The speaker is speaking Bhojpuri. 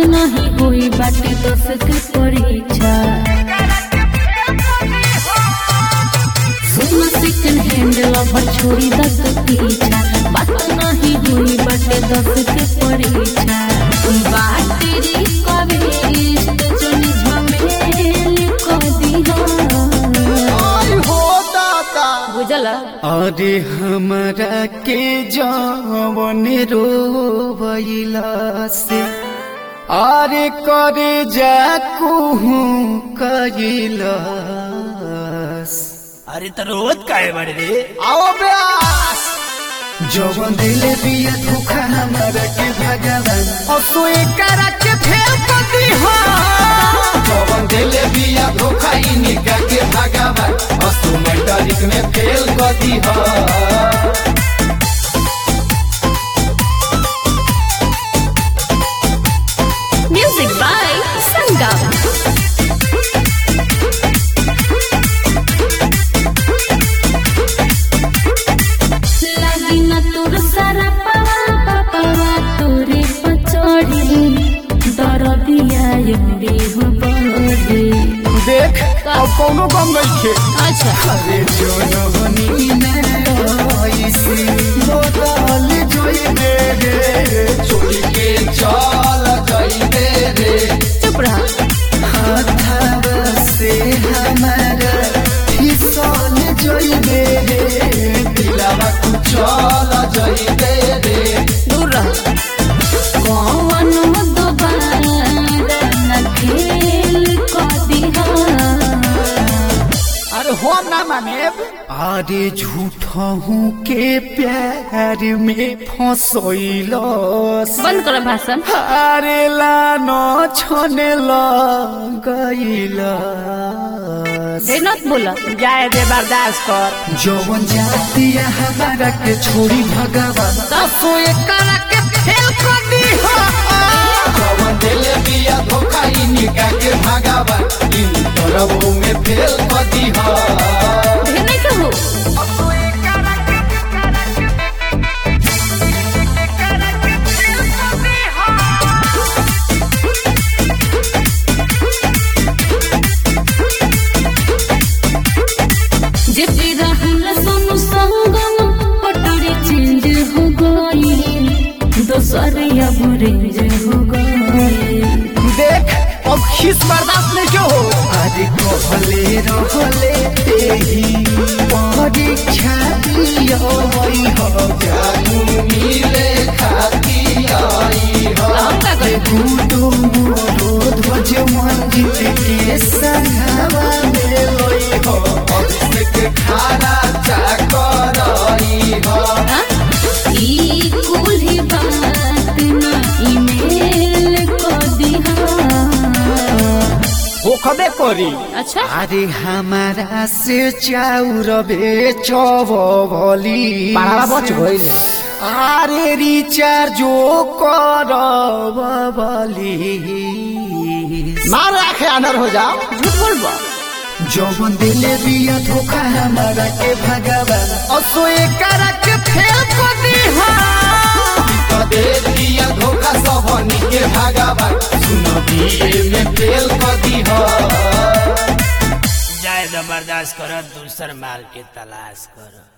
नहीं हुई बाटे दस के परीक्षा सुन सेकंड हैंड लवर छोड़ी दस पीछा बात नहीं हुई बाटे दस के परीक्षा बाटे रे कबीर जन झमेल को दिहा बुझला। अरे हमरा के जवन रोवैला से अरे करे जा कुहू कइलास। अरे तो रोज काहे बड़े रे आओ ब्यास जवन दिले बिया धोखा हमरा के भगवान असोए करा के फेल कर दिहा। जवन दिले बिया धोखा इनका के भगवान असो मैट्रिक में फेल कर दिहा। Music by Sangam. लगी न तोर सारा पावा तोरे पचड़ी दरदिया एमडी हो बड़ी देख अब कोनो गम नहीं अच्छा अरे जोनोनी ऐसी बोतल जोई दे रे छोड़ के चल जाई दे रे चुप रहा। हाथ से हमारा फिसल जोई दे रे दिलावा तू चल जाई दे रे दूर रहा। कौन दोबारा न खेल को दिहा। अरे हो ना माने अरे झूठा हूँ के प्यार में फंसोइलस बंद करो भाषण। अरे लानो छोने लगइलस नत बोला जाए दे बर्दाश्त कर। जवन जातिया हमारा के छोड़ी भगवान असोए करा के फेल कर दिहा। जवन दिले बिया धोखा इनका के भगवान इन तरबों में फेल कर दिहा। नहीं कहूँ जितनी रहल सोनू संगम पटरी चेंज हो गई दोसर अब रेंज हो गई। देख अब खिस बर्दाश्त नहीं क्यों हो। अरे कहले रहले तेही परीक्षा दियो वही हो जानू मिले खाती आई हो। हम का करें? गुडू मोरो ध्वज मंजित के संघवा में लोई हो अभिषेक खारा चाकर आई हो। हाँ? ई कुली बात ना ईमेल को दिहा। वो खबे कोरी अच्छा अरे हमारा से चाउर बेचबली पारा बच गइल। अरे रिचार्जो करबली मार आखे अनर हो जाओ। झूठ बोलबा जवन दिले बिया धोखा हमारा के भगवान असोए करा के फेल कर दिहा। तो दे दिया धोखा सबनी के भगवान सुन दिए में फेल कर दिहा। जाए दो बर्दाश्त करो दूसर माल के तलाश करो।